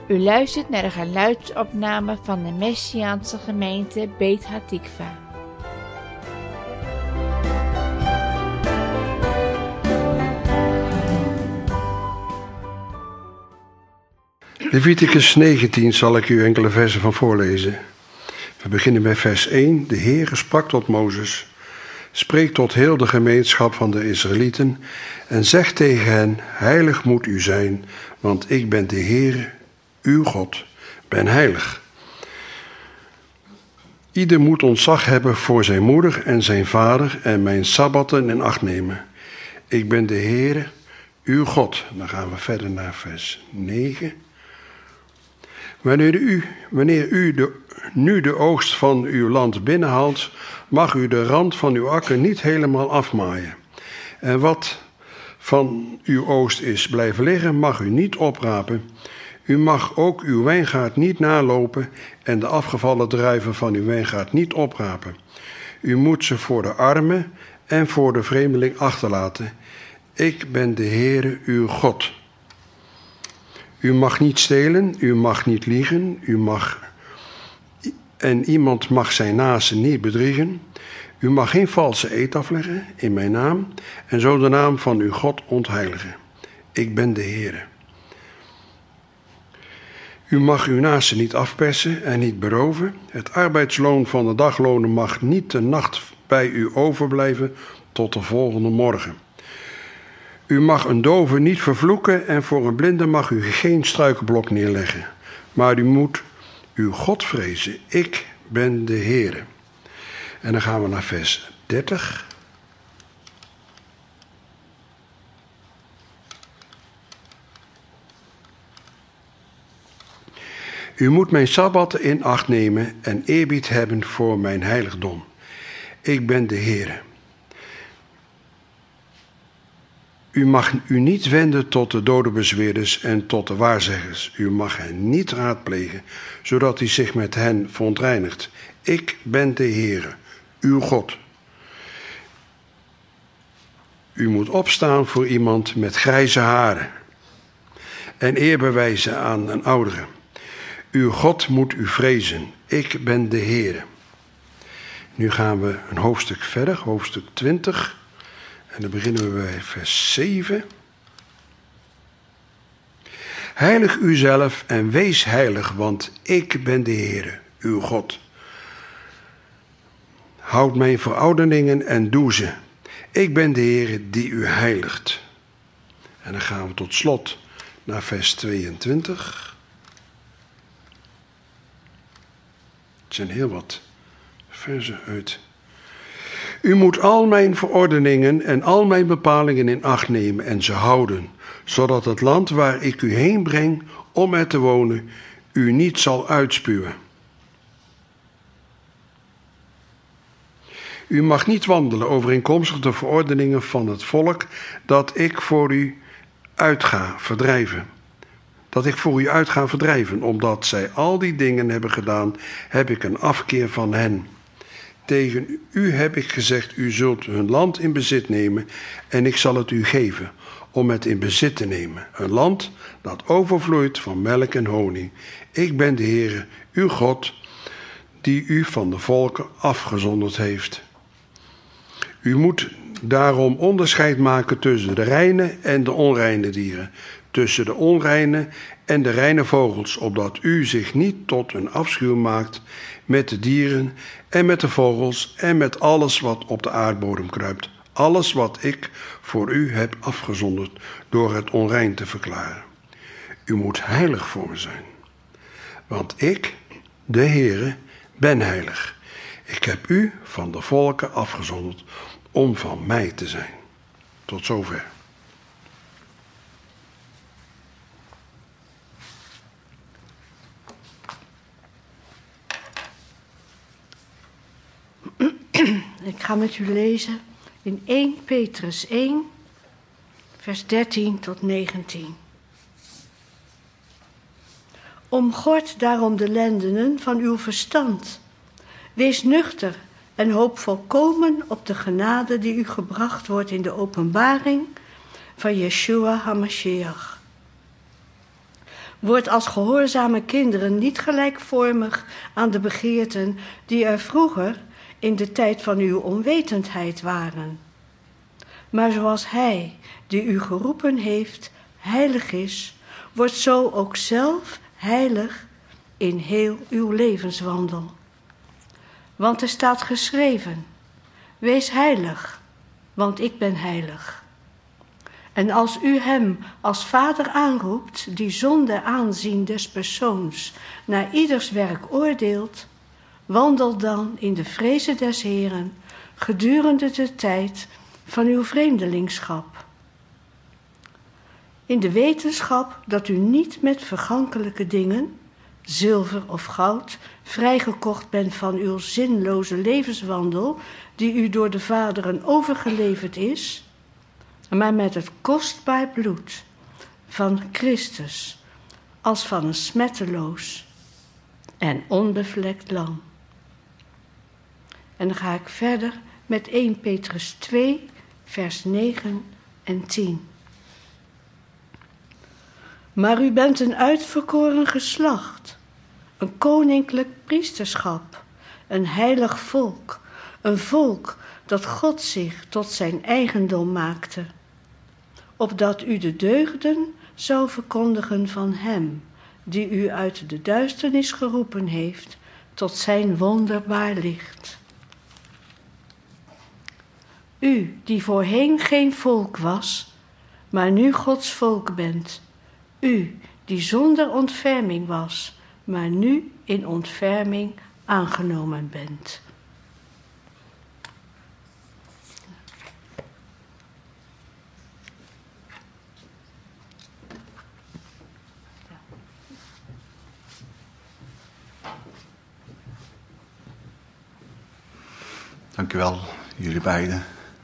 U luistert naar de geluidsopname van de Messiaanse gemeente Beit Hatikva. Leviticus 19 zal ik u enkele versen van voorlezen. We beginnen bij vers 1. De Heere sprak tot Mozes: spreek tot heel de gemeenschap van de Israëlieten en zeg tegen hen: heilig moet u zijn, want ik ben de Heere, uw God, ben heilig. Ieder moet ontzag hebben voor zijn moeder en zijn vader en mijn sabbatten in acht nemen. Ik ben de Heere, uw God. Dan gaan we verder naar vers 9. Wanneer u nu de oogst van uw land binnenhaalt, mag u de rand van uw akker niet helemaal afmaaien. En wat van uw oogst is blijven liggen, mag u niet oprapen. U mag ook uw wijngaard niet nalopen en de afgevallen druiven van uw wijngaard niet oprapen. U moet ze voor de armen en voor de vreemdeling achterlaten. Ik ben de Heere, uw God. U mag niet stelen, u mag niet liegen, en iemand mag zijn naaste niet bedriegen. U mag geen valse eed afleggen in mijn naam en zo de naam van uw God ontheiligen. Ik ben de Heere. U mag uw naaste niet afpersen en niet beroven. Het arbeidsloon van de dagloner mag niet de nacht bij u overblijven tot de volgende morgen. U mag een dove niet vervloeken en voor een blinde mag u geen struikelblok neerleggen. Maar u moet uw God vrezen. Ik ben de Heere. En dan gaan we naar vers 30. U moet mijn sabbatten in acht nemen en eerbied hebben voor mijn heiligdom. Ik ben de Heere. U mag u niet wenden tot de dodenbezweerders en tot de waarzeggers. U mag hen niet raadplegen, zodat u zich met hen verontreinigt. Ik ben de Heere, uw God. U moet opstaan voor iemand met grijze haren en eer bewijzen aan een oudere. Uw God moet u vrezen. Ik ben de Heere. Nu gaan we een hoofdstuk verder, hoofdstuk 20. En dan beginnen we bij vers 7. Heilig uzelf en wees heilig, want ik ben de Heere, uw God. Houd mijn verordeningen en doe ze. Ik ben de Heere die u heiligt. En dan gaan we tot slot naar vers 22. Het zijn heel wat versen uit. U moet al mijn verordeningen en al mijn bepalingen in acht nemen en ze houden, zodat het land waar ik u heen breng om er te wonen, u niet zal uitspuwen. U mag niet wandelen overeenkomstig de verordeningen van het volk dat ik voor u uit ga verdrijven. Omdat zij al die dingen hebben gedaan, heb ik een afkeer van hen. Tegen u heb ik gezegd, u zult hun land in bezit nemen en ik zal het u geven om het in bezit te nemen. Een land dat overvloeit van melk en honing. Ik ben de Heere, uw God, die u van de volken afgezonderd heeft. U moet daarom onderscheid maken tussen de reine en de onreine dieren, tussen de onreine en de reine vogels, opdat u zich niet tot een afschuw maakt met de dieren en met de vogels en met alles wat op de aardbodem kruipt. Alles wat ik voor u heb afgezonderd door het onrein te verklaren. U moet heilig voor me zijn. Want ik, de Heere, ben heilig. Ik heb u van de volken afgezonderd om van mij te zijn. Tot zover. Ik ga met u lezen in 1 Petrus 1, vers 13 tot 19. Omgord daarom de lendenen van uw verstand. Wees nuchter en hoop volkomen op de genade die u gebracht wordt in de openbaring van Yeshua HaMashiach. Word als gehoorzame kinderen niet gelijkvormig aan de begeerten die er vroeger in de tijd van uw onwetendheid waren. Maar zoals Hij, die u geroepen heeft, heilig is, wordt zo ook zelf heilig in heel uw levenswandel. Want er staat geschreven, wees heilig, want ik ben heilig. En als u hem als vader aanroept, die zonder aanzien des persoons naar ieders werk oordeelt, wandel dan in de vreze des Heeren gedurende de tijd van uw vreemdelingschap. In de wetenschap dat u niet met vergankelijke dingen, zilver of goud, vrijgekocht bent van uw zinloze levenswandel, die u door de vaderen overgeleverd is, maar met het kostbaar bloed van Christus, als van een smetteloos en onbevlekt lam. En dan ga ik verder met 1 Petrus 2, vers 9 en 10. Maar u bent een uitverkoren geslacht, een koninklijk priesterschap, een heilig volk, een volk dat God zich tot zijn eigendom maakte, opdat u de deugden zou verkondigen van hem, die u uit de duisternis geroepen heeft, tot zijn wonderbaar licht. U, die voorheen geen volk was, maar nu Gods volk bent. U, die zonder ontferming was, maar nu in ontferming aangenomen bent. Dank u wel, jullie beiden.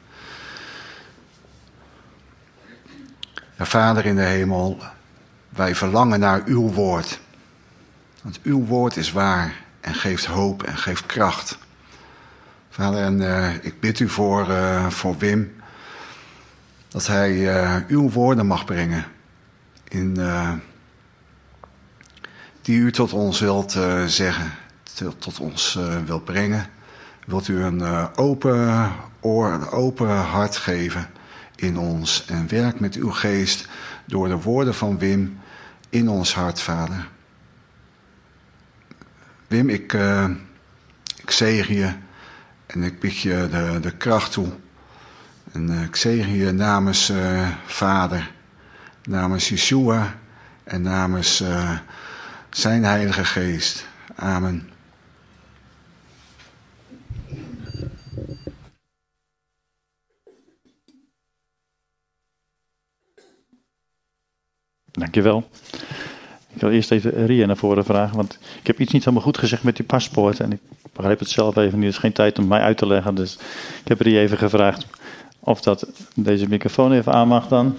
Ja, Vader in de hemel, wij verlangen naar uw woord. Want uw woord is waar en geeft hoop en geeft kracht. Vader, en ik bid u voor Wim, dat hij uw woorden mag brengen, die u tot ons wilt zeggen, tot ons wilt brengen. Wilt u een open oor, een open hart geven in ons en werk met uw geest door de woorden van Wim in ons hart, Vader. Wim, ik zegen je en ik bid je de kracht toe. En ik zegen je namens Vader, namens Yeshua en namens zijn Heilige Geest. Amen. Dankjewel. Ik wil eerst even Ria naar voren vragen, want ik heb iets niet helemaal goed gezegd met die paspoort. En ik begrijp het zelf even niet, er is geen tijd om mij uit te leggen. Dus ik heb Ria even gevraagd of deze microfoon even aan mag dan.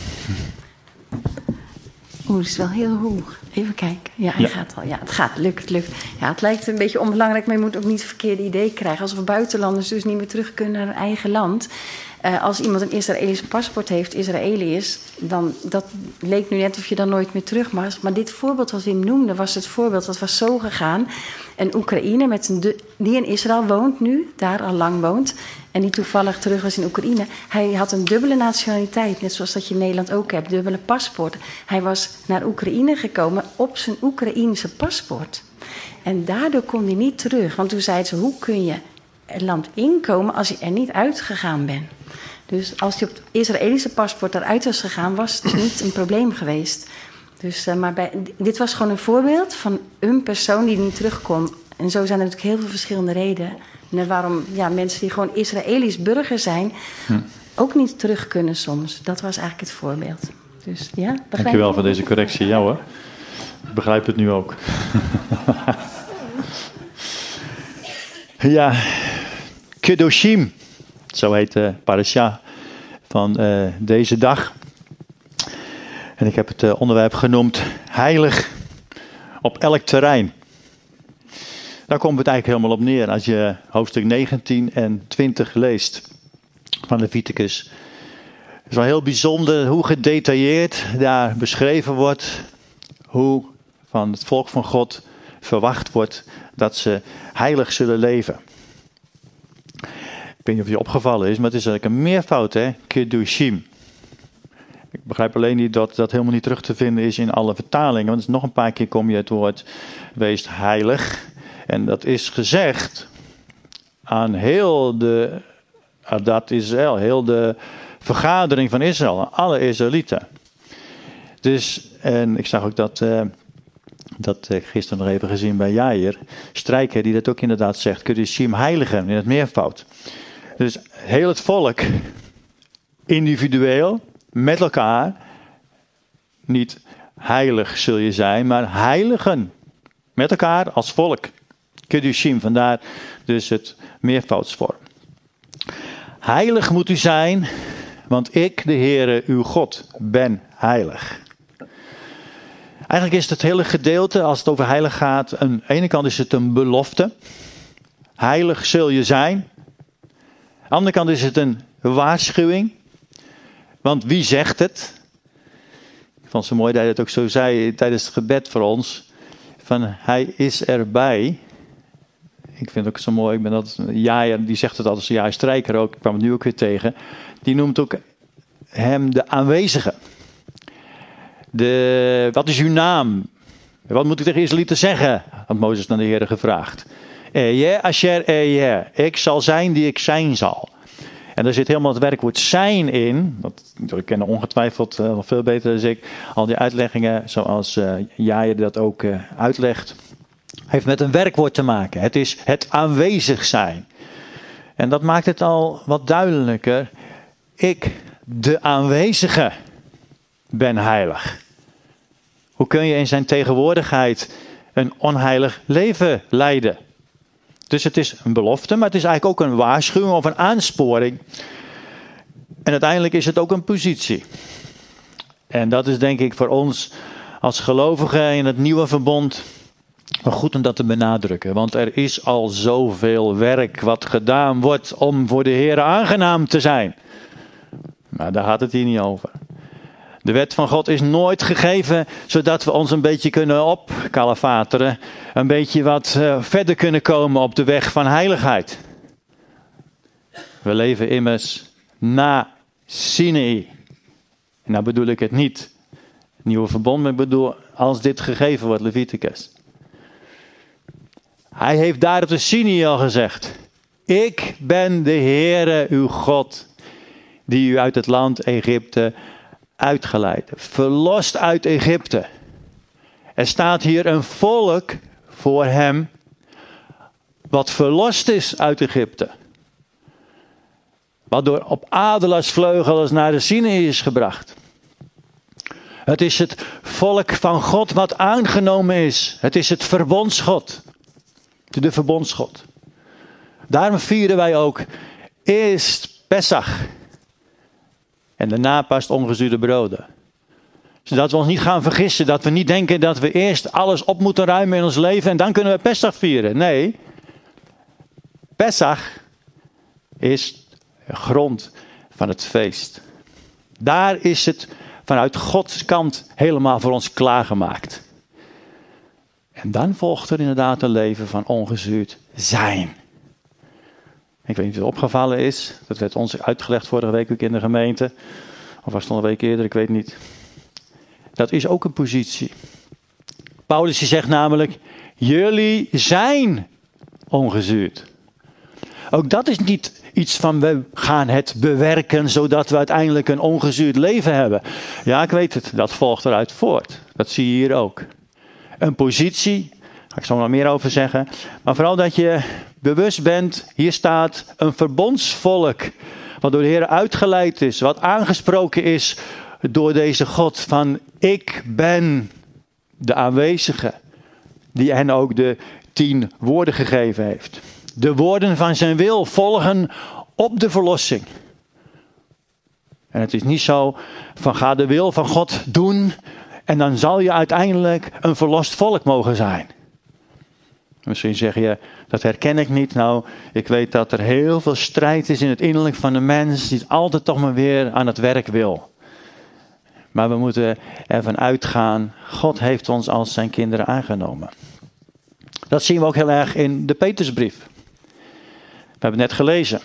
Oeh, dat is wel heel hoog. Even kijken. Ja, hij gaat al. Ja, het gaat. Lukt. Ja, het lijkt een beetje onbelangrijk, maar je moet ook niet het verkeerde idee krijgen. Alsof buitenlanders dus niet meer terug kunnen naar hun eigen land. Als iemand een Israëlisch paspoort heeft, Israëli is, dan dat leek nu net of je dan nooit meer terug mag. Maar dit voorbeeld wat Wim noemde, was het voorbeeld, dat was zo gegaan. Een Oekraïner die in Israël woont nu, daar al lang woont, en die toevallig terug was in Oekraïne. Hij had een dubbele nationaliteit, net zoals dat je in Nederland ook hebt, dubbele paspoort. Hij was naar Oekraïne gekomen op zijn Oekraïense paspoort. En daardoor kon hij niet terug, want toen zeiden ze, hoe kun je het land inkomen als je er niet uitgegaan bent? Dus als je op het Israëlische paspoort eruit was gegaan, was het dus niet een probleem geweest. Dus, maar dit was gewoon een voorbeeld van een persoon die niet terug kon. En zo zijn er natuurlijk heel veel verschillende redenen waarom mensen die gewoon Israëlisch burger zijn, ook niet terug kunnen soms. Dat was eigenlijk het voorbeeld. Dus, ja, dankjewel voor deze correctie. Ja hoor, ik begrijp het nu ook. Ja, Kedoshim, zo heet de parasha van deze dag. En ik heb het onderwerp genoemd heilig op elk terrein. Daar komt het eigenlijk helemaal op neer als je hoofdstuk 19 en 20 leest van Leviticus. Het is wel heel bijzonder hoe gedetailleerd daar beschreven wordt hoe van het volk van God verwacht wordt dat ze heilig zullen leven. Ik weet niet of je opgevallen is, maar het is eigenlijk een meervoud, hè? Kedoshim. Ik begrijp alleen niet dat dat helemaal niet terug te vinden is in alle vertalingen. Want nog een paar keer kom je het woord wees heilig. En dat is gezegd aan heel de vergadering van Israël. Aan alle Israëlieten. Dus, en ik zag ook dat gisteren nog even gezien bij Jair. Strijker die dat ook inderdaad zegt. Kedoshim heiligen in het meervoud. Dus heel het volk individueel met elkaar. Niet heilig zul je zijn, maar heiligen met elkaar als volk. Kedoshim, vandaar dus het meervoudsvorm. Heilig moet u zijn, want ik, de Heere, uw God, ben heilig. Eigenlijk is het hele gedeelte, als het over heilig gaat, aan de ene kant is het een belofte. Heilig zul je zijn. Aan de andere kant is het een waarschuwing. Want wie zegt het? Ik vond het zo mooi dat hij het ook zo zei tijdens het gebed voor ons. Van hij is erbij. Ik vind het ook zo mooi. Ik ben dat Jair, die zegt het altijd. Jair Strijker ook. Ik kwam het nu ook weer tegen. Die noemt ook hem de aanwezige. Wat is uw naam? Wat moet ik tegen Israëlieten zeggen? Had Mozes naar de Heer gevraagd. Asher ik zal zijn die ik zijn zal. En daar zit helemaal het werkwoord zijn in. Dat kennen ongetwijfeld nog veel beter dan ik. Al die uitleggingen, zoals Jair dat ook uitlegt, heeft met een werkwoord te maken. Het is het aanwezig zijn. En dat maakt het al wat duidelijker. Ik, de aanwezige, ben heilig. Hoe kun je in zijn tegenwoordigheid een onheilig leven leiden? Dus het is een belofte, maar het is eigenlijk ook een waarschuwing of een aansporing. En uiteindelijk is het ook een positie. En dat is denk ik voor ons als gelovigen in het nieuwe verbond wel goed om dat te benadrukken. Want er is al zoveel werk wat gedaan wordt om voor de Heer aangenaam te zijn. Maar daar gaat het hier niet over. De wet van God is nooit gegeven zodat we ons een beetje kunnen opkalefateren. Een beetje wat verder kunnen komen op de weg van heiligheid. We leven immers na Sinai. En nou bedoel ik het niet. Het nieuwe verbond, maar ik bedoel als dit gegeven wordt, Leviticus. Hij heeft daar op de Sinai al gezegd. Ik ben de Heere uw God, die u uit het land Egypte uitgeleid, verlost uit Egypte. Er staat hier een volk voor hem, wat verlost is uit Egypte. Wat door op adelaarsvleugels naar de Sinai is gebracht. Het is het volk van God wat aangenomen is. Het is het verbondsgod. De verbondsgod. Daarom vieren wij ook eerst Pesach. En daarna pas ongezuurde broden. Zodat we ons niet gaan vergissen. Dat we niet denken dat we eerst alles op moeten ruimen in ons leven. En dan kunnen we Pesach vieren. Nee. Pesach is de grond van het feest. Daar is het vanuit Gods kant helemaal voor ons klaargemaakt. En dan volgt er inderdaad een leven van ongezuurd zijn. Ik weet niet of het opgevallen is. Dat werd ons uitgelegd vorige week ook in de gemeente. Of was het al een week eerder, ik weet niet. Dat is ook een positie. Paulus die zegt namelijk, jullie zijn ongezuurd. Ook dat is niet iets van we gaan het bewerken zodat we uiteindelijk een ongezuurd leven hebben. Ja, ik weet het, dat volgt eruit voort. Dat zie je hier ook. Een positie, daar ga ik zo nog meer over zeggen. Maar vooral dat je bewust bent, hier staat een verbondsvolk. Wat door de Heer uitgeleid is, wat aangesproken is door deze God. Van ik ben de aanwezige, die hen ook de 10 woorden gegeven heeft. De woorden van zijn wil volgen op de verlossing. En het is niet zo van ga de wil van God doen en dan zal je uiteindelijk een verlost volk mogen zijn. Misschien zeg je, dat herken ik niet. Nou, ik weet dat er heel veel strijd is in het innerlijk van de mens die het altijd toch maar weer aan het werk wil. Maar we moeten ervan uitgaan, God heeft ons als zijn kinderen aangenomen. Dat zien we ook heel erg in de Petrusbrief. We hebben het net gelezen.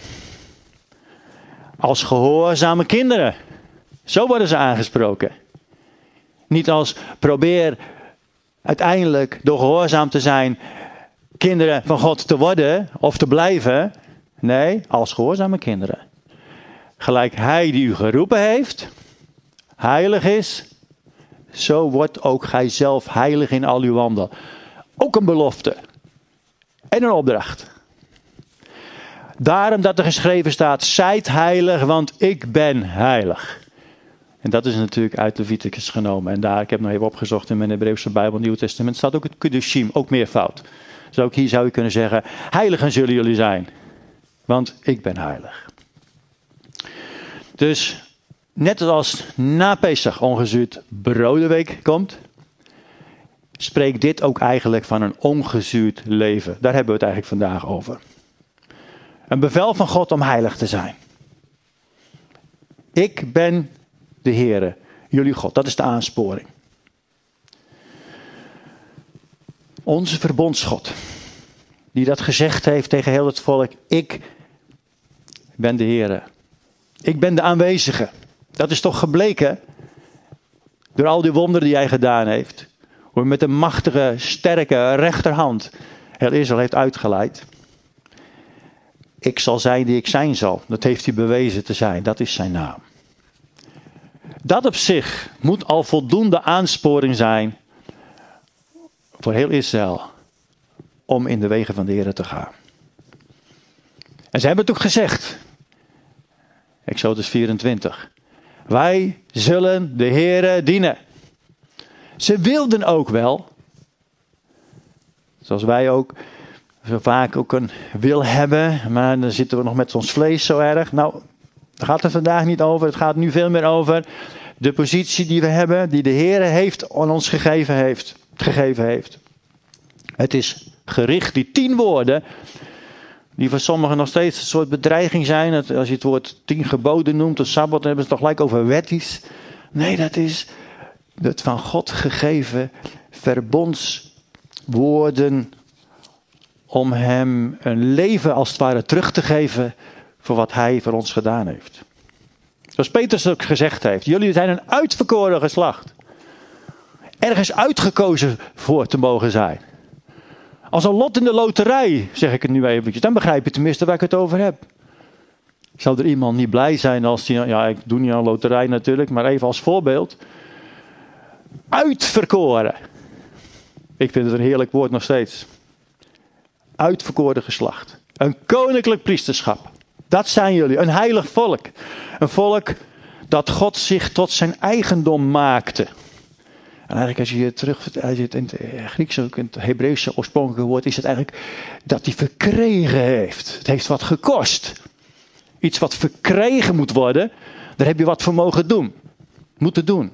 Als gehoorzame kinderen. Zo worden ze aangesproken. Niet als probeer uiteindelijk door gehoorzaam te zijn kinderen van God te worden of te blijven. Nee, als gehoorzame kinderen. Gelijk hij die u geroepen heeft, heilig is, zo wordt ook gij zelf heilig in al uw wandel. Ook een belofte en een opdracht. Daarom dat er geschreven staat, zijt heilig, want ik ben heilig. En dat is natuurlijk uit Leviticus genomen. En daar, ik heb nog even opgezocht in mijn Hebreeuwse Bijbel, Nieuw Testament, staat ook het Kedoshim, ook meervoud. Dus ook hier zou je kunnen zeggen, heiligen zullen jullie zijn. Want ik ben heilig. Dus, net als na Pesach ongezuurd brodenweek komt, spreekt dit ook eigenlijk van een ongezuurd leven. Daar hebben we het eigenlijk vandaag over. Een bevel van God om heilig te zijn. Ik ben de Heere, jullie God. Dat is de aansporing. Onze verbondsgod, die dat gezegd heeft tegen heel het volk. Ik ben de Heere. Ik ben de aanwezige. Dat is toch gebleken door al die wonderen die hij gedaan heeft. Hoe hij met een machtige, sterke rechterhand heel Israël heeft uitgeleid. Ik zal zijn die ik zijn zal. Dat heeft hij bewezen te zijn. Dat is zijn naam. Dat op zich moet al voldoende aansporing zijn voor heel Israël om in de wegen van de Heer te gaan. En ze hebben het ook gezegd. Exodus 24. Wij zullen de Heere dienen. Ze wilden ook wel. Zoals wij ook zo vaak ook een wil hebben. Maar dan zitten we nog met ons vlees zo erg. Nou, daar gaat het vandaag niet over. Het gaat nu veel meer over de positie die we hebben. Die de Heere heeft aan ons gegeven heeft. Het is gericht, die 10 woorden. Die voor sommigen nog steeds een soort bedreiging zijn. Als je het woord 10 geboden noemt of Sabbat, dan hebben ze het toch gelijk over wetties. Nee, dat is het van God gegeven verbondswoorden om hem een leven als het ware terug te geven voor wat hij voor ons gedaan heeft. Zoals Petrus ook gezegd heeft, jullie zijn een uitverkoren geslacht. Ergens uitgekozen voor te mogen zijn. Als een lot in de loterij, zeg ik het nu eventjes, dan begrijp je tenminste waar ik het over heb. Zou er iemand niet blij zijn als die, ja, ik doe niet aan loterij natuurlijk, maar even als voorbeeld. Uitverkoren. Ik vind het een heerlijk woord nog steeds. Uitverkoren geslacht. Een koninklijk priesterschap. Dat zijn jullie. Een heilig volk. Een volk dat God zich tot zijn eigendom maakte. En eigenlijk als je hier terug, als je het in het Grieks, ook in het Hebreeuwse oorspronkelijke woord, is het eigenlijk dat hij verkregen heeft. Het heeft wat gekost. Iets wat verkregen moet worden, daar heb je wat voor mogen doen. Moeten doen.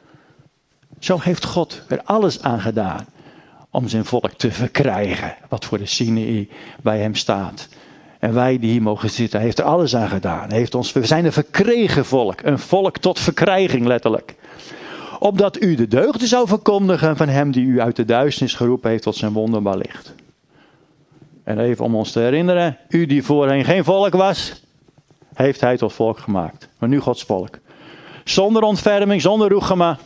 Zo heeft God er alles aan gedaan om zijn volk te verkrijgen. Wat voor de Sinai bij hem staat. En wij die hier mogen zitten, heeft er alles aan gedaan. We zijn een verkregen volk. Een volk tot verkrijging letterlijk. Opdat u de deugden zou verkondigen van hem die u uit de duisternis geroepen heeft tot zijn wonderbaar licht. En even om ons te herinneren. U die voorheen geen volk was, heeft hij tot volk gemaakt. Maar nu Gods volk. Zonder ontferming, zonder roegema.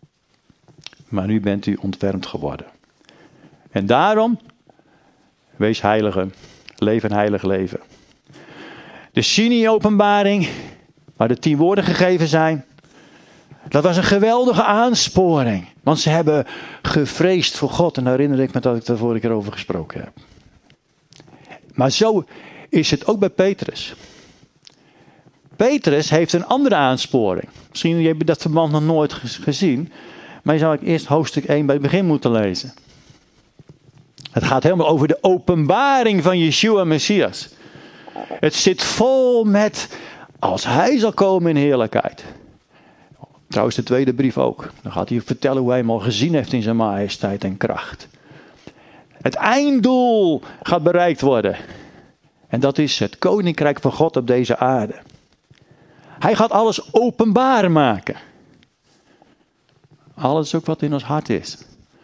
Maar nu bent u ontfermd geworden. En daarom, wees heiligen. Leef een heilig leven. De Sinai-openbaring, waar de 10 woorden gegeven zijn. Dat was een geweldige aansporing. Want ze hebben gevreesd voor God. En daar herinner ik me dat ik daar vorige keer over gesproken heb. Maar zo is het ook bij Petrus. Petrus heeft een andere aansporing. Misschien heb je dat verband nog nooit gezien. Maar je zou eerst hoofdstuk 1 bij het begin moeten lezen. Het gaat helemaal over de openbaring van Yeshua Messias. Het zit vol met, als hij zal komen in heerlijkheid. Trouwens de tweede brief ook. Dan gaat hij vertellen hoe hij hem al gezien heeft in zijn majesteit en kracht. Het einddoel gaat bereikt worden. En dat is het koninkrijk van God op deze aarde. Hij gaat alles openbaar maken. Alles ook wat in ons hart is.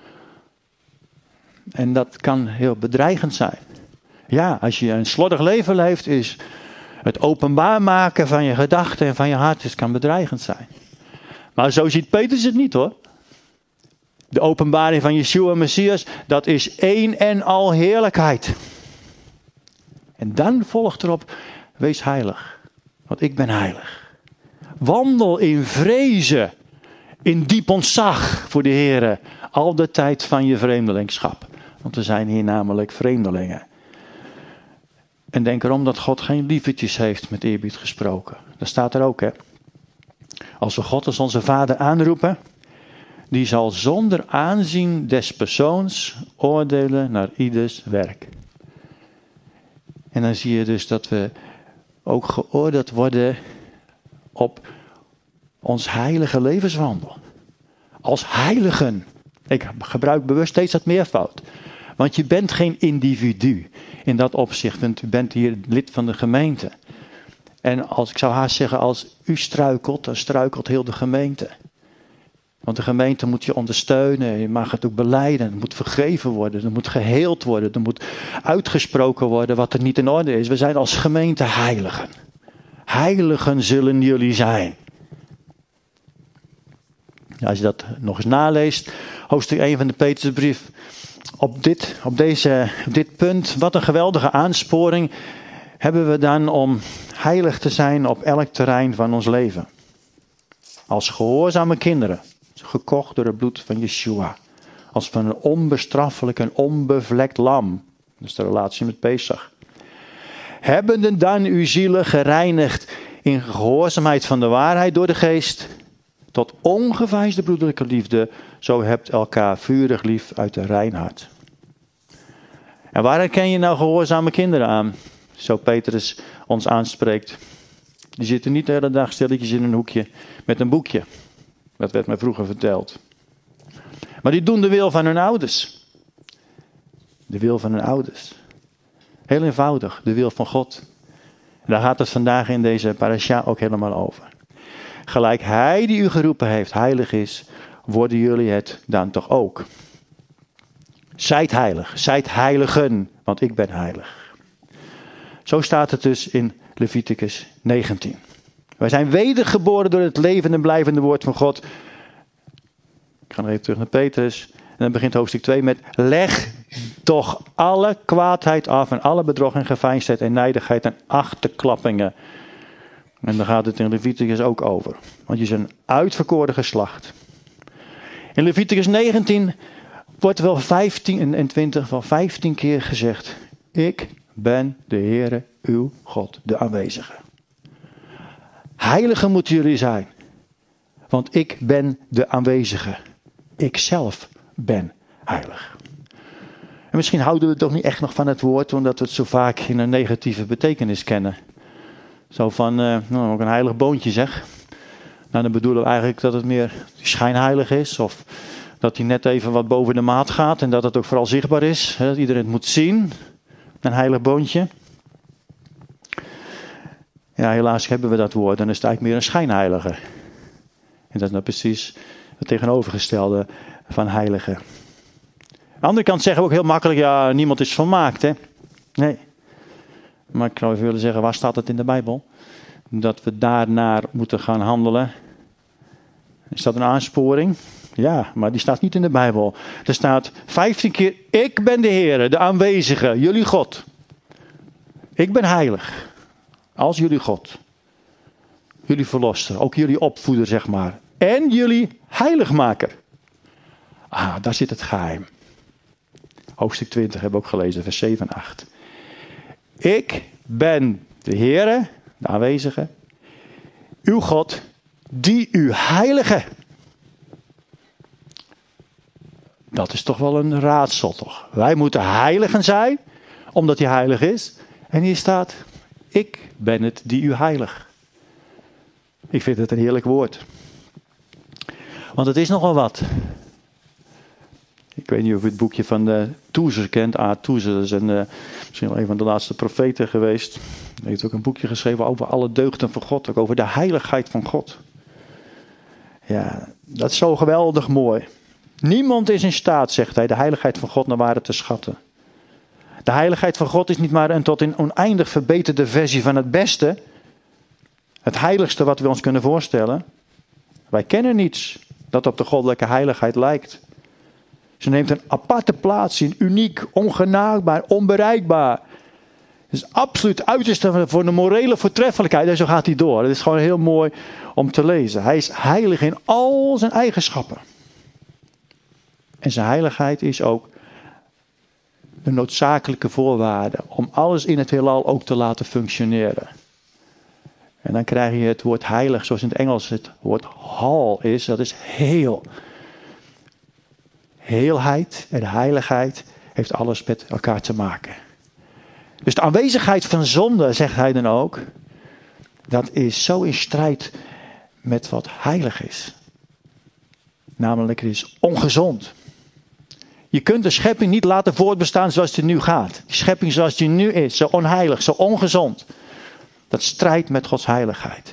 En dat kan heel bedreigend zijn. Ja, als je een slordig leven leeft, is het openbaar maken van je gedachten en van je hart, het kan bedreigend zijn. Maar zo ziet Petrus het niet hoor. De openbaring van Yeshua Messias, dat is één en al heerlijkheid. En dan volgt erop, wees heilig, want ik ben heilig. Wandel in vrezen, in diep ontzag voor de Heere, al de tijd van je vreemdelingschap. Want we zijn hier namelijk vreemdelingen. En denk erom dat God geen lievertjes heeft, met eerbied gesproken. Dat staat er ook, hè. Als we God als onze Vader aanroepen, die zal zonder aanzien des persoons oordelen naar ieders werk. En dan zie je dus dat we ook geoordeeld worden op ons heilige levenswandel. Als heiligen. Ik gebruik bewust steeds dat meervoud. Want je bent geen individu in dat opzicht. Want u bent hier lid van de gemeente. En ik zou haast zeggen, als u struikelt, dan struikelt heel de gemeente. Want de gemeente moet je ondersteunen. Je mag het ook belijden. Het moet vergeven worden. Er moet geheeld worden. Er moet uitgesproken worden wat er niet in orde is. We zijn als gemeente heiligen. Heiligen zullen jullie zijn. Als je dat nog eens naleest, hoofdstuk 1 van de Petrusbrief. Op dit punt, wat een geweldige aansporing hebben we dan om heilig te zijn op elk terrein van ons leven. Als gehoorzame kinderen, gekocht door het bloed van Yeshua. Als van een onbestraffelijk en onbevlekt lam. Dat is de relatie met Pesach. Hebbende dan uw zielen gereinigd in gehoorzaamheid van de waarheid door de geest, tot ongeveinsde broederlijke liefde, zo hebt elkaar vurig lief uit een rein hart. En waar herken je nou gehoorzame kinderen aan? Zo Petrus ons aanspreekt. Die zitten niet de hele dag stilletjes in een hoekje met een boekje. Dat werd mij vroeger verteld. Maar die doen de wil van hun ouders. De wil van hun ouders. Heel eenvoudig, de wil van God. En daar gaat het vandaag in deze parasha ook helemaal over. Gelijk hij die u geroepen heeft heilig is, worden jullie het dan toch ook. Zijt heilig, zijt heiligen, want ik ben heilig. Zo staat het dus in Leviticus 19. Wij zijn wedergeboren door het levende en blijvende woord van God. Ik ga nog even terug naar Petrus. En dan begint hoofdstuk 2 met: leg toch alle kwaadheid af en alle bedrog en geveinsdheid en nijdigheid en achterklappingen. En daar gaat het in Leviticus ook over. Want je is een uitverkoren geslacht. In Leviticus 19 wordt wel 15 en 20 wel 15 keer gezegd: ik ben de Heere uw God, de aanwezige. Heiligen moeten jullie zijn. Want ik ben de aanwezige. Ik zelf ben heilig. En misschien houden we toch niet echt nog van het woord, omdat we het zo vaak in een negatieve betekenis kennen. Zo van, ook een heilig boontje zeg. Nou, dan bedoelen we eigenlijk dat het meer schijnheilig is. Of dat hij net even wat boven de maat gaat. En dat het ook vooral zichtbaar is. Hè, dat iedereen het moet zien. Een heilig boontje. Ja, helaas hebben we dat woord. Dan is het eigenlijk meer een schijnheilige. En dat is nou precies het tegenovergestelde van heilige. Aan de andere kant zeggen we ook heel makkelijk: ja, niemand is volmaakt, hè. Nee. Maar ik zou even willen zeggen, waar staat het in de Bijbel? Dat we daarnaar moeten gaan handelen. Is dat een aansporing? Ja, maar die staat niet in de Bijbel. Er staat 15 keer: ik ben de Heere, de aanwezige, jullie God. Ik ben heilig. Als jullie God. Jullie verlosser, ook jullie opvoeder, zeg maar. En jullie heiligmaker. Ah, daar zit het geheim. Hoofdstuk 20 hebben we ook gelezen, vers 7 en 8. Ik ben de Heere, de aanwezige, uw God, die u heilige. Dat is toch wel een raadsel, toch? Wij moeten heiligen zijn, omdat hij heilig is. En hier staat: ik ben het die u heilig. Ik vind het een heerlijk woord. Want het is nogal wat. Ik weet niet of u het boekje van de Toezer kent. A. Toezer, dat is misschien wel een van de laatste profeten geweest. Hij heeft ook een boekje geschreven over alle deugden van God. Ook over de heiligheid van God. Ja, Dat is zo geweldig mooi. Niemand is in staat, zegt hij, de heiligheid van God naar waarde te schatten. De heiligheid van God is niet maar een tot in oneindig verbeterde versie van het beste. Het heiligste wat we ons kunnen voorstellen. Wij kennen niets dat op de goddelijke heiligheid lijkt. Ze neemt een aparte plaats in, uniek, ongenaakbaar, onbereikbaar. Het is absoluut uiterste voor de morele voortreffelijkheid. En zo gaat hij door. Het is gewoon heel mooi om te lezen. Hij is heilig in al zijn eigenschappen. En zijn heiligheid is ook de noodzakelijke voorwaarde om alles in het heelal ook te laten functioneren. En dan krijg je het woord heilig, zoals in het Engels het woord hal is. Dat is heel. Heelheid en heiligheid heeft alles met elkaar te maken. Dus de aanwezigheid van zonde, zegt hij dan ook, dat is zo in strijd met wat heilig is. Namelijk, het is ongezond. Je kunt de schepping niet laten voortbestaan zoals die nu gaat. Die schepping zoals die nu is, zo onheilig, zo ongezond. Dat strijdt met Gods heiligheid.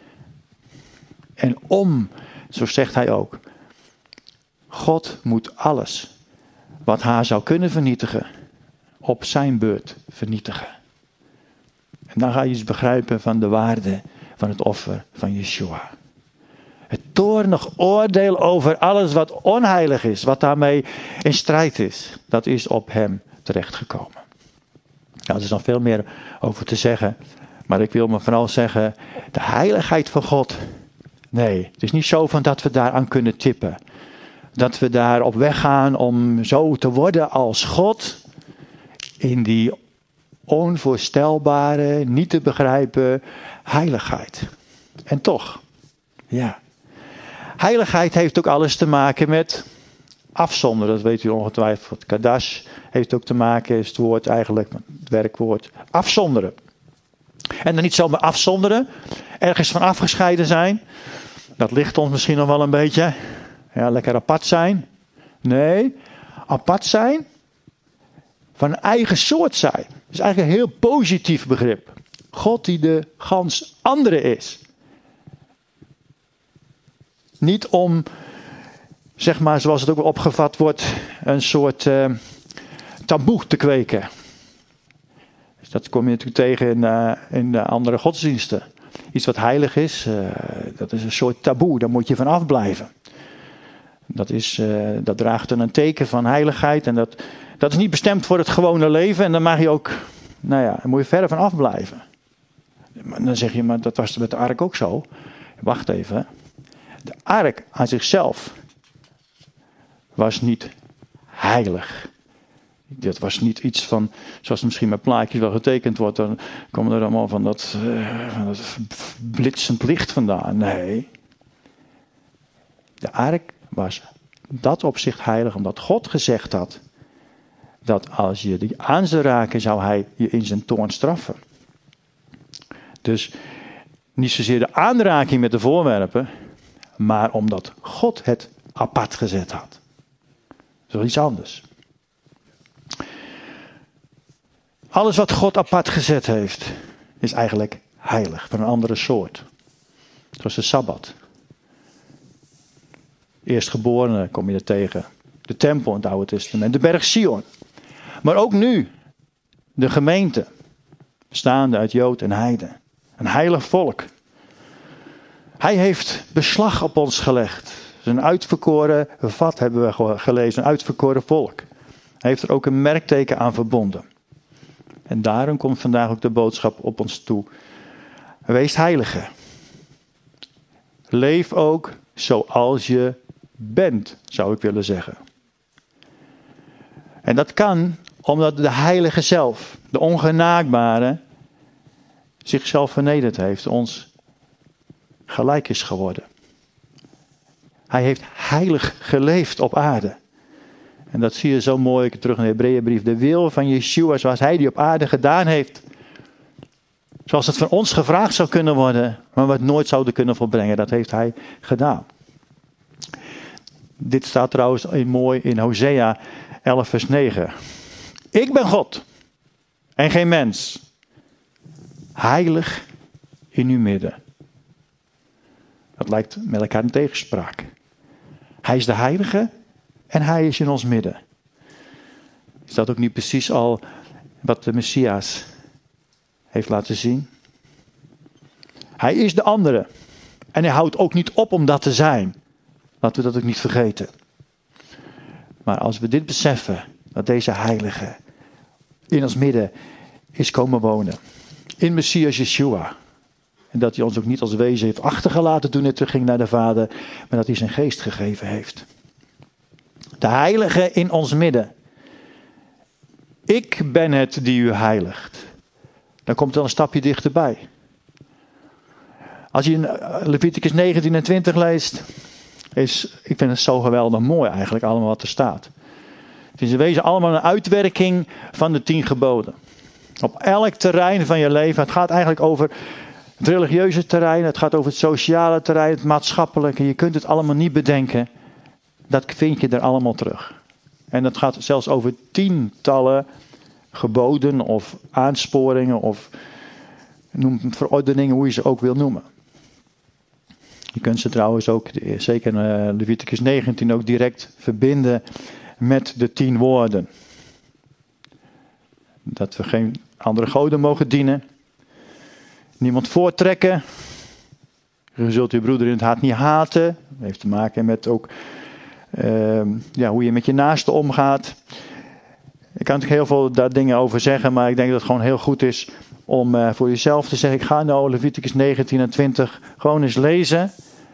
En zo zegt hij ook, God moet alles wat haar zou kunnen vernietigen, op zijn beurt vernietigen. En dan ga je eens begrijpen van de waarde van het offer van Yeshua. Het toornig oordeel over alles wat onheilig is, wat daarmee in strijd is, dat is op hem terechtgekomen. Nou, er is nog veel meer over te zeggen, maar ik wil me vooral zeggen, de heiligheid van God, nee, het is niet zo van dat we daaraan kunnen tippen. Dat we daar op weg gaan om zo te worden als God, in die onvoorstelbare, niet te begrijpen heiligheid. En toch, ja. Heiligheid heeft ook alles te maken met afzonderen. Dat weet u ongetwijfeld. Kadash heeft ook te maken, is het woord eigenlijk, het werkwoord afzonderen. En dan niet zomaar afzonderen, ergens van afgescheiden zijn. Dat ligt ons misschien nog wel een beetje. Ja, lekker apart zijn. Nee, apart zijn van een eigen soort zijn. Dat is eigenlijk een heel positief begrip. God die de gans andere is. Niet om, zeg maar, zoals het ook wel opgevat wordt, een soort taboe te kweken. Dus dat kom je natuurlijk tegen in de andere godsdiensten. Iets wat heilig is, dat is een soort taboe, daar moet je van afblijven. Dat draagt een teken van heiligheid en dat is niet bestemd voor het gewone leven en dan mag je ook, daar moet je verder van afblijven. Maar dan zeg je, maar dat was met de ark ook zo. Wacht even. De ark aan zichzelf was niet heilig. Dat was niet iets van, zoals misschien met plaatjes wel getekend wordt, dan komen er allemaal van dat blitsend licht vandaan. Nee. De ark was dat opzicht heilig, omdat God gezegd had, dat als je die aan zou raken, zou hij je in zijn toorn straffen. Dus niet zozeer de aanraking met de voorwerpen, maar omdat God het apart gezet had. Dat is wel iets anders. Alles wat God apart gezet heeft, is eigenlijk heilig, van een andere soort. Zoals de Sabbat. Eerstgeborene kom je er tegen. De tempel in het Oude Testament. De berg Sion. Maar ook nu. De gemeente. Bestaande uit Jood en Heiden. Een heilig volk. Hij heeft beslag op ons gelegd. Een uitverkoren vat hebben we gelezen. Een uitverkoren volk. Hij heeft er ook een merkteken aan verbonden. En daarom komt vandaag ook de boodschap op ons toe. Wees heilige. Leef ook zoals je bent, zou ik willen zeggen. En dat kan omdat de heilige zelf, de ongenaakbare, zichzelf vernederd heeft, ons gelijk is geworden. Hij heeft heilig geleefd op aarde. En dat zie je zo mooi terug in de Hebreeënbrief. De wil van Yeshua zoals hij die op aarde gedaan heeft. Zoals het van ons gevraagd zou kunnen worden, maar we het nooit zouden kunnen volbrengen. Dat heeft hij gedaan. Dit staat trouwens mooi in Hosea 11 vers 9. Ik ben God en geen mens. Heilig in uw midden. Dat lijkt met elkaar in tegenspraak. Hij is de heilige en hij is in ons midden. Is dat ook niet precies al wat de Messias heeft laten zien? Hij is de andere. En hij houdt ook niet op om dat te zijn. Laten we dat ook niet vergeten. Maar als we dit beseffen, dat deze heilige in ons midden is komen wonen. In Messias Yeshua. En dat hij ons ook niet als wezen heeft achtergelaten toen hij terugging naar de Vader. Maar dat hij zijn geest gegeven heeft. De heilige in ons midden. Ik ben het die u heiligt. Dan komt het wel een stapje dichterbij. Als je in Leviticus 19 en 20 leest. Ik vind het zo geweldig mooi eigenlijk allemaal wat er staat. Het is in wezen allemaal een uitwerking van de 10 geboden. Op elk terrein van je leven. Het gaat eigenlijk over het religieuze terrein. Het gaat over het sociale terrein. Het maatschappelijke. Je kunt het allemaal niet bedenken. Dat vind je er allemaal terug. En het gaat zelfs over tientallen geboden of aansporingen of verordeningen, hoe je ze ook wil noemen. Je kunt ze trouwens ook, zeker in Leviticus 19, ook direct verbinden met de 10 woorden. Dat we geen andere goden mogen dienen. Niemand voortrekken. Je zult je broeder in het hart niet haten. Dat heeft te maken met ook hoe je met je naaste omgaat. Ik kan er heel veel daar dingen over zeggen, maar ik denk dat het gewoon heel goed is om voor jezelf te zeggen, ik ga nou Leviticus 19 en 20 gewoon eens lezen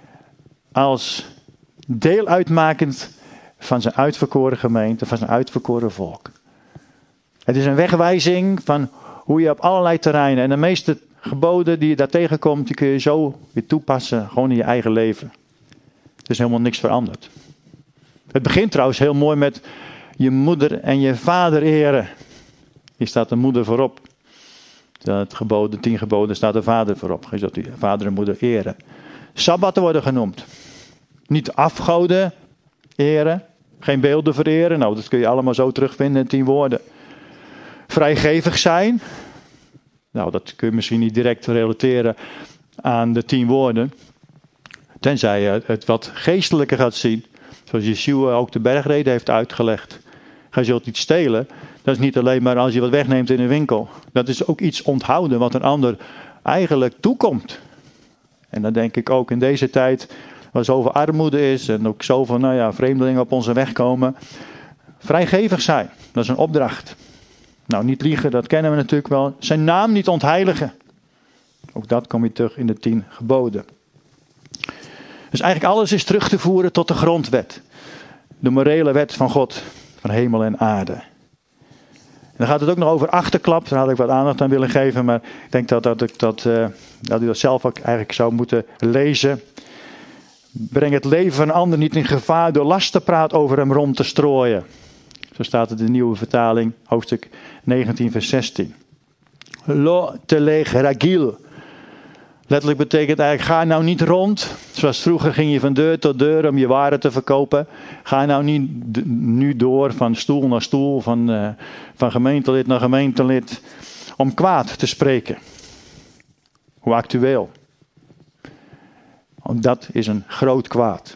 als deel uitmakend van zijn uitverkoren gemeente, van zijn uitverkoren volk. Het is een wegwijzing van hoe je op allerlei terreinen, en de meeste geboden die je daar tegenkomt, die kun je zo weer toepassen, gewoon in je eigen leven. Er is helemaal niks veranderd. Het begint trouwens heel mooi met je moeder en je vader eren. Hier staat de moeder voorop. Het geboden, 10 geboden staat de vader voorop. Je zult je vader en moeder eren. Sabbatten worden genoemd. Niet afgoden eren. Geen beelden vereren. Nou, dat kun je allemaal zo terugvinden in 10 woorden. Vrijgevig zijn. Nou, dat kun je misschien niet direct relateren aan de 10 woorden. Tenzij je het wat geestelijker gaat zien. Zoals Yeshua ook de bergreden heeft uitgelegd. Je zult niet stelen. Dat is niet alleen maar als je wat wegneemt in een winkel. Dat is ook iets onthouden wat een ander eigenlijk toekomt. En dan denk ik ook in deze tijd, waar zoveel armoede is en ook zoveel vreemdelingen op onze weg komen. Vrijgevig zijn, dat is een opdracht. Nou, niet liegen, dat kennen we natuurlijk wel. Zijn naam niet ontheiligen. Ook dat kom je terug in de 10 geboden. Dus eigenlijk alles is terug te voeren tot de grondwet. De morele wet van God, van hemel en aarde. En dan gaat het ook nog over achterklap. Daar had ik wat aandacht aan willen geven. Maar ik denk dat u dat zelf ook eigenlijk zou moeten lezen. Breng het leven van een ander niet in gevaar door lastenpraat over hem rond te strooien. Zo staat het in de nieuwe vertaling, hoofdstuk 19 vers 16. Lo telech ragil. Letterlijk betekent eigenlijk, ga nou niet rond. Zoals vroeger ging je van deur tot deur om je waren te verkopen. Ga nou niet nu door van stoel naar stoel, van gemeentelid naar gemeentelid. Om kwaad te spreken. Hoe actueel. Want dat is een groot kwaad.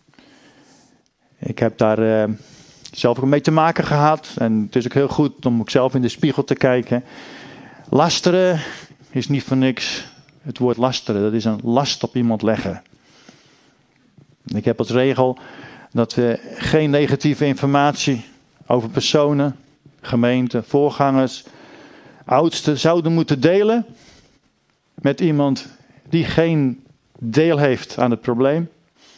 Ik heb daar zelf ook mee te maken gehad. En het is ook heel goed om ook zelf in de spiegel te kijken. Lasteren is niet voor niks. Het woord lasteren, dat is een last op iemand leggen. Ik heb als regel dat we geen negatieve informatie over personen, gemeenten, voorgangers, oudsten zouden moeten delen met iemand die geen deel heeft aan het probleem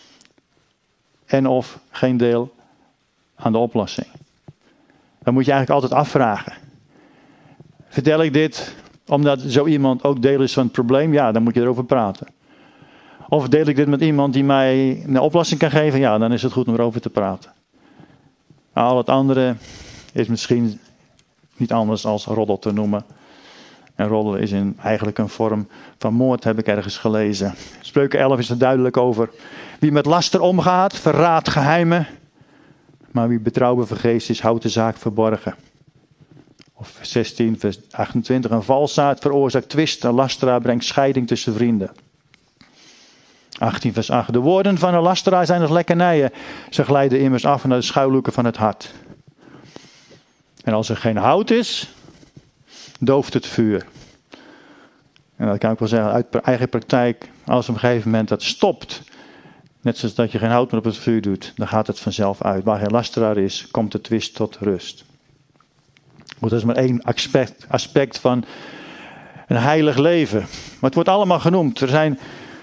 en of geen deel aan de oplossing. Dan moet je eigenlijk altijd afvragen. Vertel ik dit omdat zo iemand ook deel is van het probleem? Ja, dan moet je erover praten. Of deel ik dit met iemand die mij een oplossing kan geven? Ja, dan is het goed om erover te praten. Al het andere is misschien niet anders als roddel te noemen. En roddel is eigenlijk een vorm van moord, heb ik ergens gelezen. Spreuken 11 is er duidelijk over. Wie met laster omgaat, verraadt geheimen. Maar wie betrouwbaar vergeest is, houdt de zaak verborgen. Of 16, vers 28. Een valsaard veroorzaakt twist. Een lasteraar brengt scheiding tussen vrienden. 18 vers 8. De woorden van een lasteraar zijn als lekkernijen. Ze glijden immers af naar de schuilhoeken van het hart. En als er geen hout is, dooft het vuur. En dat kan ik wel zeggen uit eigen praktijk. Als op een gegeven moment dat stopt, net zoals dat je geen hout meer op het vuur doet, dan gaat het vanzelf uit. Waar geen lasteraar is, komt de twist tot rust. Goed, dat is maar één aspect van een heilig leven. Maar het wordt allemaal genoemd. Er zijn,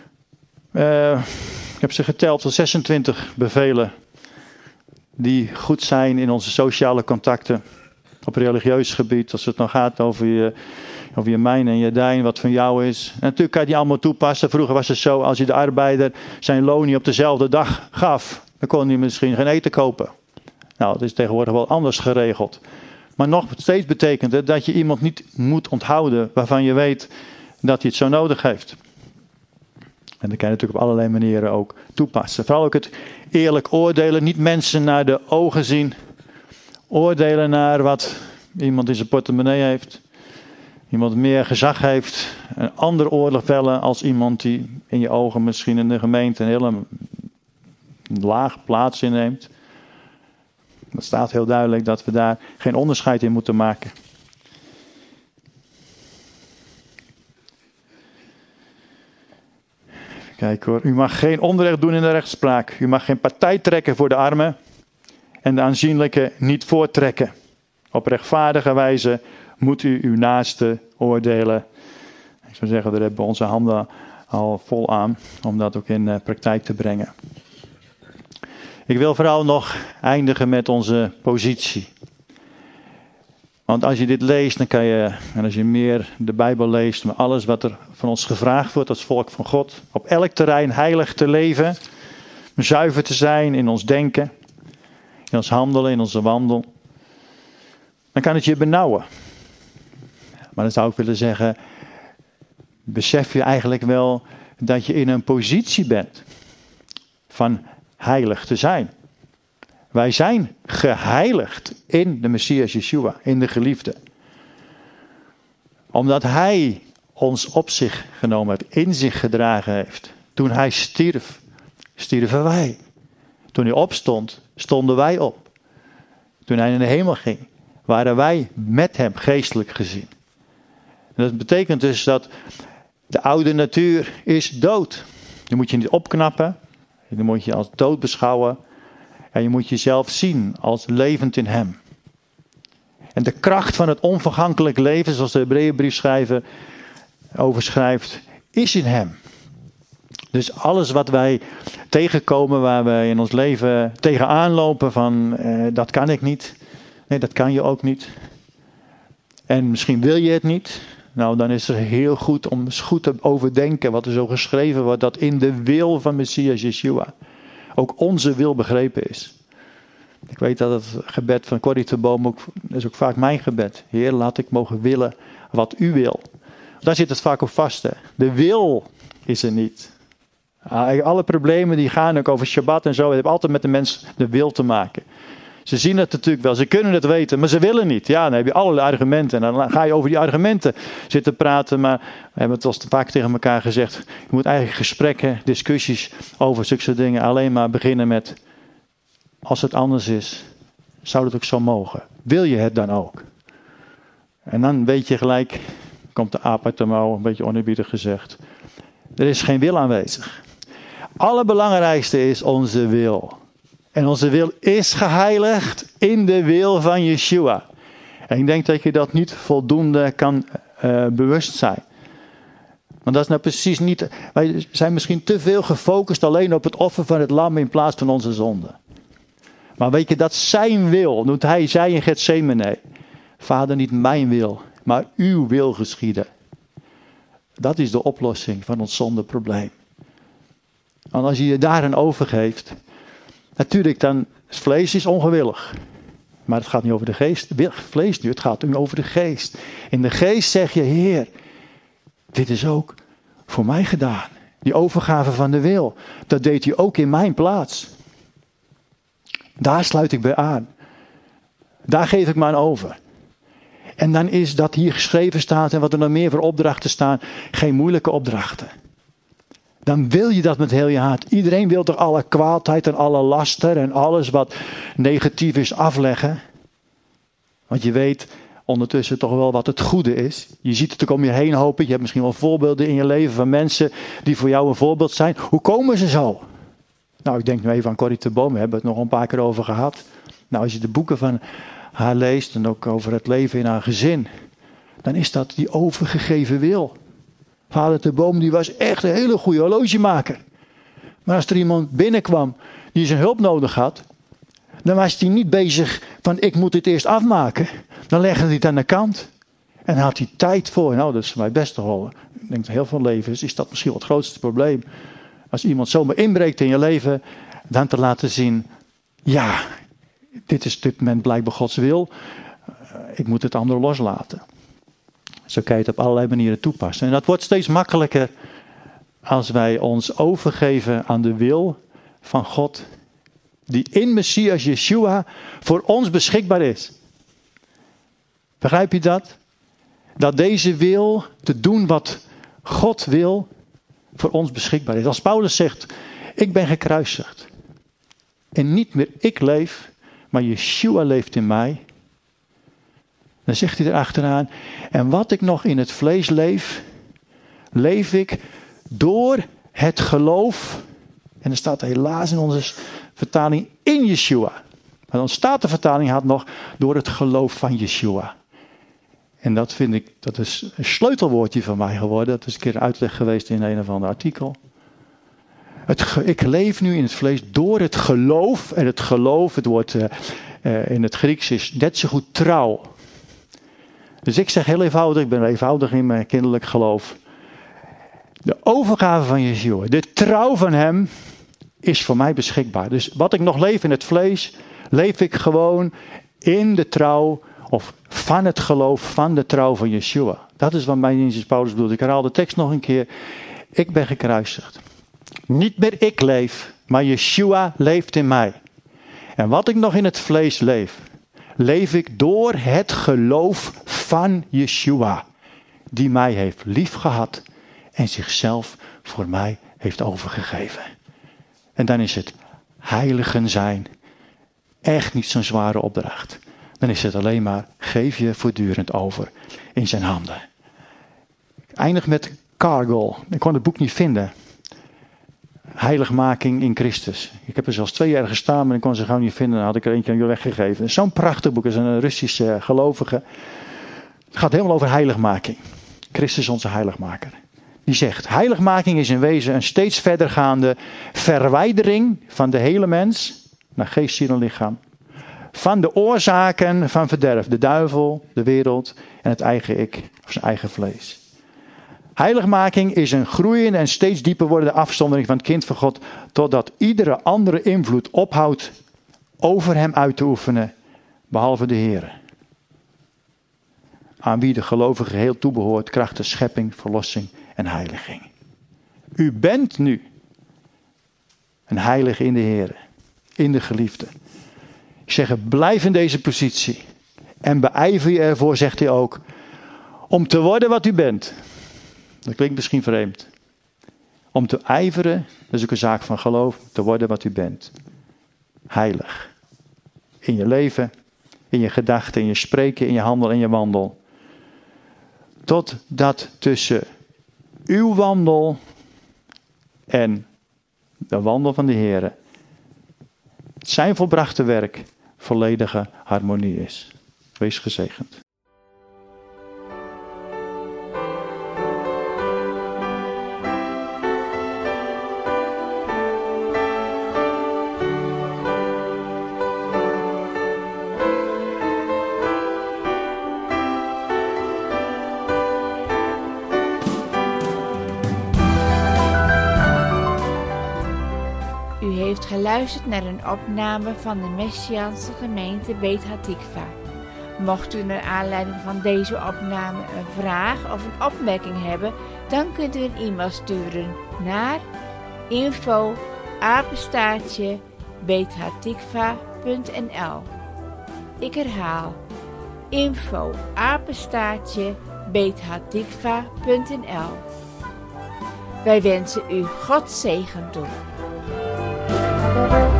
ik heb ze geteld, tot 26 bevelen die goed zijn in onze sociale contacten. Op religieus gebied, als het nog gaat over je mijn en je dijn, wat van jou is. En natuurlijk kan je die allemaal toepassen. Vroeger was het zo, als je de arbeider zijn loon niet op dezelfde dag gaf, dan kon hij misschien geen eten kopen. Nou, dat is tegenwoordig wel anders geregeld. Maar nog steeds betekent het dat je iemand niet moet onthouden waarvan je weet dat hij het zo nodig heeft. En dat kan je natuurlijk op allerlei manieren ook toepassen. Vooral ook het eerlijk oordelen, niet mensen naar de ogen zien. Oordelen naar wat iemand in zijn portemonnee heeft. Iemand meer gezag heeft. Een ander oordeel vellen als iemand die in je ogen misschien in de gemeente een hele laag plaats inneemt. Het staat heel duidelijk dat we daar geen onderscheid in moeten maken. Even kijken hoor. U mag geen onrecht doen in de rechtspraak. U mag geen partij trekken voor de armen. En de aanzienlijke niet voortrekken. Op rechtvaardige wijze moet u uw naaste oordelen. Ik zou zeggen, daar hebben we onze handen al vol aan. Om dat ook in praktijk te brengen. Ik wil vooral nog eindigen met onze positie. Want als je dit leest, dan kan je, en als je meer de Bijbel leest, maar alles wat er van ons gevraagd wordt als volk van God, op elk terrein heilig te leven, zuiver te zijn in ons denken, in ons handelen, in onze wandel, dan kan het je benauwen. Maar dan zou ik willen zeggen, besef je eigenlijk wel dat je in een positie bent van heilig te zijn. Wij zijn geheiligd in de Messias Yeshua, in de geliefde. Omdat hij ons op zich genomen heeft, in zich gedragen heeft. Toen hij stierf, stierven wij. Toen hij opstond, stonden wij op. Toen hij in de hemel ging, waren wij met hem geestelijk gezien. En dat betekent dus dat de oude natuur is dood. Die moet je niet opknappen. Die moet je als dood beschouwen. En je moet jezelf zien als levend in hem. En de kracht van het onvergankelijk leven, zoals de Hebreeënbriefschrijver overschrijft, is in hem. Dus alles wat wij tegenkomen, waar we in ons leven tegenaan lopen van dat kan ik niet. Nee, dat kan je ook niet. En misschien wil je het niet. Nou, dan is het heel goed om eens goed te overdenken wat er zo geschreven wordt. Dat in de wil van Messias Yeshua ook onze wil begrepen is. Ik weet dat het gebed van Corrie te Boom ook, is ook vaak mijn gebed. Heer, laat ik mogen willen wat u wil. Daar zit het vaak op vast. Hè. De wil is er niet. Alle problemen die gaan ook over Shabbat en zo, hebben altijd met de mens de wil te maken. Ze zien het natuurlijk wel, ze kunnen het weten, maar ze willen niet. Ja, dan heb je allerlei argumenten en dan ga je over die argumenten zitten praten. Maar we hebben het al vaak tegen elkaar gezegd. Je moet eigenlijk gesprekken, discussies over zulke dingen alleen maar beginnen met, als het anders is, zou het ook zo mogen. Wil je het dan ook? En dan weet je gelijk, komt de aap uit de mouw, een beetje oneerbiedig gezegd. Er is geen wil aanwezig. Allerbelangrijkste is onze wil. En onze wil is geheiligd in de wil van Yeshua. En ik denk dat je dat niet voldoende kan bewust zijn. Want dat is nou precies niet. Wij zijn misschien te veel gefocust alleen op het offer van het lam in plaats van onze zonde. Maar weet je dat zijn wil, noemt hij, zei in Getsemane. Vader, niet mijn wil, maar uw wil geschieden. Dat is de oplossing van ons zondeprobleem. Want als je je daaraan overgeeft. Natuurlijk, dan het vlees is ongewillig. Maar het gaat niet over de geest. Vlees nu, het gaat nu over de geest. In de geest zeg je, Heer, dit is ook voor mij gedaan. Die overgave van de wil. Dat deed u ook in mijn plaats. Daar sluit ik bij aan. Daar geef ik me aan over. En dan is dat hier geschreven staat en wat er nog meer voor opdrachten staan, geen moeilijke opdrachten. dan wil je dat met heel je hart. Iedereen wil toch alle kwaadheid en alle laster en alles wat negatief is afleggen. Want je weet ondertussen toch wel wat het goede is. Je ziet het ook om je heen hopen. Je hebt misschien wel voorbeelden in je leven van mensen die voor jou een voorbeeld zijn. Hoe komen ze zo? Nou, ik denk nu even aan Corrie ten Boom. We hebben het nog een paar keer over gehad. Nou, als je de boeken van haar leest en ook over het leven in haar gezin, dan is dat die overgegeven wil. Vader ten Boom die was echt een hele goede horlogemaker. Maar als er iemand binnenkwam die zijn hulp nodig had, dan was hij niet bezig van ik moet dit eerst afmaken. Dan legde hij het aan de kant. En had hij tijd voor. Nou, dat is mij best toch wel. Ik denk dat heel veel levens is dat misschien wel het grootste probleem. Als iemand zomaar inbreekt in je leven, dan te laten zien, ja, dit is op dit moment blijkbaar Gods wil. Ik moet het andere loslaten. Zo kan je het op allerlei manieren toepassen. En dat wordt steeds makkelijker als wij ons overgeven aan de wil van God, die in Messias Yeshua voor ons beschikbaar is. Begrijp je dat? Dat deze wil te doen wat God wil voor ons beschikbaar is. Als Paulus zegt, ik ben gekruisigd. En niet meer ik leef, maar Yeshua leeft in mij. Dan zegt hij erachteraan, en wat ik nog in het vlees leef, leef ik door het geloof. En er staat helaas in onze vertaling in Yeshua. Maar dan staat de vertaling had nog door het geloof van Yeshua. En dat vind ik, dat is een sleutelwoordje van mij geworden. Dat is een keer een uitleg geweest in een of ander artikel. Ik leef nu in het vlees door het geloof. En het geloof, het woord in het Grieks is net zo goed trouw. Dus ik zeg heel eenvoudig, ik ben eenvoudig in mijn kinderlijk geloof. De overgave van Yeshua, de trouw van hem is voor mij beschikbaar. Dus wat ik nog leef in het vlees, leef ik gewoon in de trouw of van het geloof van de trouw van Yeshua. Dat is wat mijn dienst Paulus bedoelt. Ik herhaal de tekst nog een keer. Ik ben gekruisigd. Niet meer ik leef, maar Yeshua leeft in mij. En wat ik nog in het vlees leef, leef ik door het geloof van Yeshua, die mij heeft liefgehad en zichzelf voor mij heeft overgegeven. En dan is het heiligen zijn echt niet zo'n zware opdracht. Dan is het alleen maar, geef je voortdurend over in zijn handen. Ik eindig met Cargill. Ik kon het boek niet vinden. Heiligmaking in Christus. Ik heb er zelfs 2 jaar gestaan, maar ik kon ze gauw niet vinden. Dan had ik er eentje aan jullie weggegeven. Zo'n prachtig boek. Het is een Russische gelovige. Het gaat helemaal over heiligmaking. Christus onze heiligmaker. Die zegt, heiligmaking is in wezen een steeds verdergaande verwijdering van de hele mens, naar geest, ziel en lichaam, van de oorzaken van verderf, de duivel, de wereld en het eigen ik, of zijn eigen vlees. Heiligmaking is een groeiende en steeds dieper wordende afzondering van het kind van God, totdat iedere andere invloed ophoudt over hem uit te oefenen, behalve de Heere, aan wie de gelovige geheel toebehoort, kracht, schepping, verlossing en heiliging. U bent nu een heilige in de Heere, in de geliefde. Ik zeg, blijf in deze positie en beijver je ervoor, zegt hij ook, om te worden wat u bent. Dat klinkt misschien vreemd. Om te ijveren, dat is ook een zaak van geloof, te worden wat u bent. Heilig. In je leven, in je gedachten, in je spreken, in je handel en je wandel. Totdat tussen uw wandel en de wandel van de Heere, zijn volbrachte werk, volledige harmonie is. Wees gezegend. Geluisterd naar een opname van de Messiaanse gemeente Beit Hatikva. Mocht u naar aanleiding van deze opname een vraag of een opmerking hebben, dan kunt u een e-mail sturen naar info@beithatikva.nl. Ik herhaal info@beithatikva.nl. Wij wensen u Gods zegen toe.